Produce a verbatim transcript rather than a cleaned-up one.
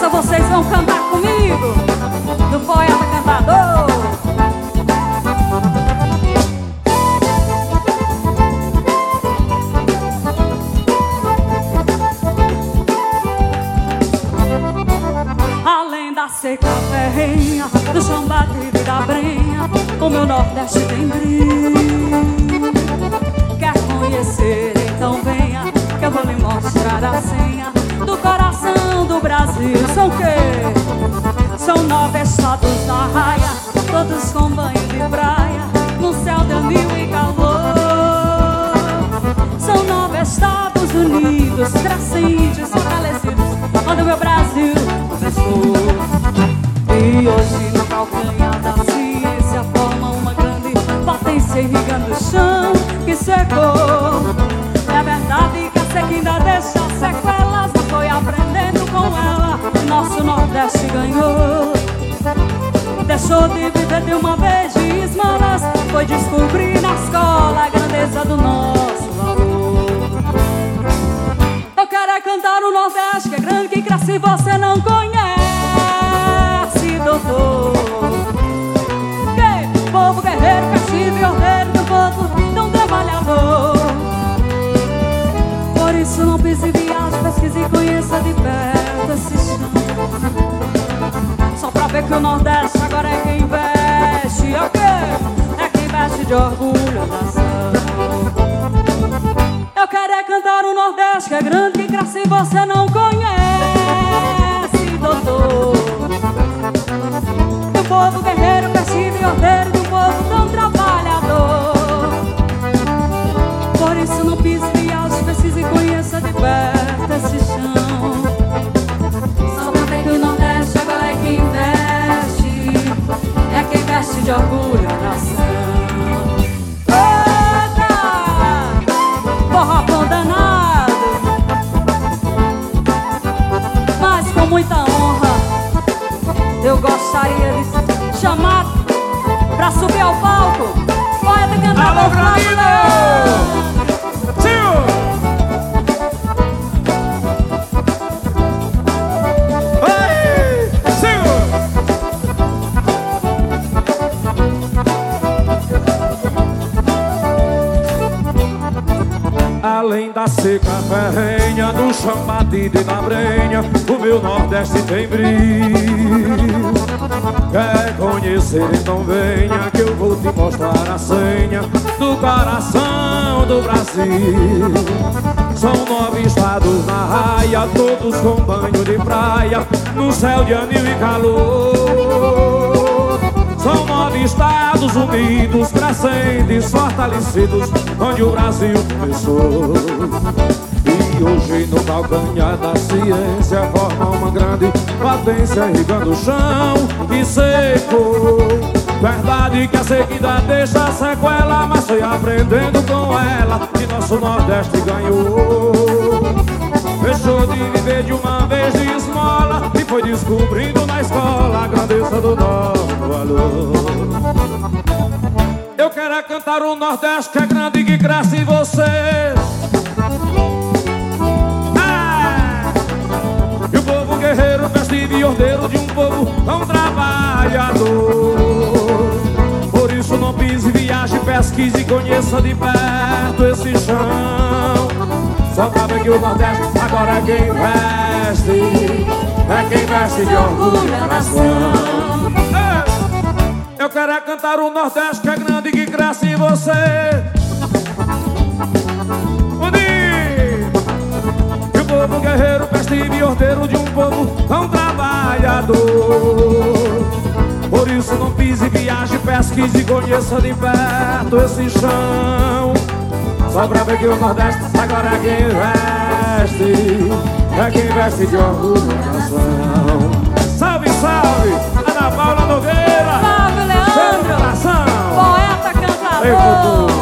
Essa vocês vão cantar comigo, do poeta cantador. Além da seca ferrenha, do chão batido e da brenha, o meu Nordeste tem brilho. Quer conhecer? Então venha, que eu vou lhe mostrar a senha do coração do Brasil. São o quê? São nove estados da raia, todos com banho de praia, no céu de anil e calor. São nove Estados Unidos, crescentes, fortalecidos, onde o meu Brasil começou. E hoje no calcanhar da ciência forma uma grande potência irrigando o chão que secou. É verdade que a seca ainda deixa sequelas, mas foi aprendendo com ela, nosso Nordeste ganhou. Deixou de viver de uma vez de esmolas, foi descobrir na escola a grandeza do nosso valor. Eu quero é cantar o Nordeste, que é grande, que cresce e você não conhece, doutor. Que povo guerreiro, cativo e ordeiro, do povo tão trabalhador. Por isso não pise, viaje, pesquise e conheça de perto esse chão. Só pra ver que o Nordeste agora é quem veste, é o quê? É quem veste de orgulho a nação. Eu quero é cantar o Nordeste, que é grande, que cresce e você não conhece, doutor. Do povo guerreiro, festivo e ordeiro, do povo tão trabalhador. Por isso não pise, viaje, pesquise e conheça de perto esse chão. Só pra ver que o Nordeste agora é quem veste, é quem veste de orgulho a nação. Forró danado, mas com muita honra eu gostaria de chamar pra subir ao palco poeta cantador. Alô, Granino! Além da seca ferrenha, do chão batido e da brenha, o meu Nordeste tem brilho. Quer conhecer? Então venha, que eu vou te mostrar a senha do coração do Brasil. São nove estados na raia, todos com banho de praia, no céu de anil e calor. São nove Estados Unidos, crescentes, fortalecidos, onde o Brasil começou. E hoje no calcanhar da ciência forma uma grande potência irrigando o chão que secou. Verdade que a sequidade deixa sequela, mas foi aprendendo com ela que nosso Nordeste ganhou. Deixou de viver de uma vez de esmola e foi descobrindo na escola a grandeza do nosso valor. Eu quero é cantar o Nordeste, que é grande e que cresce em você. Ah! E o povo guerreiro, festivo e ordeiro de um povo tão trabalhador. Por isso não pise, viaje, pesquise e conheça de perto esse chão. Só pra ver que o Nordeste agora é quem veste, é quem veste de orgulho a nação. Eu quero é cantar o Nordeste, que é grande e que cresce em você. E o povo guerreiro, festivo e ordeiro de um povo tão trabalhador. Por isso não pise, viaje, pesquise e conheça de perto esse chão. Só pra ver que o Nordeste agora é quem veste, é quem veste de orgulho a nação. Salve, salve, Ana Paula Nogueira. Salve, Leandro, poeta cantador.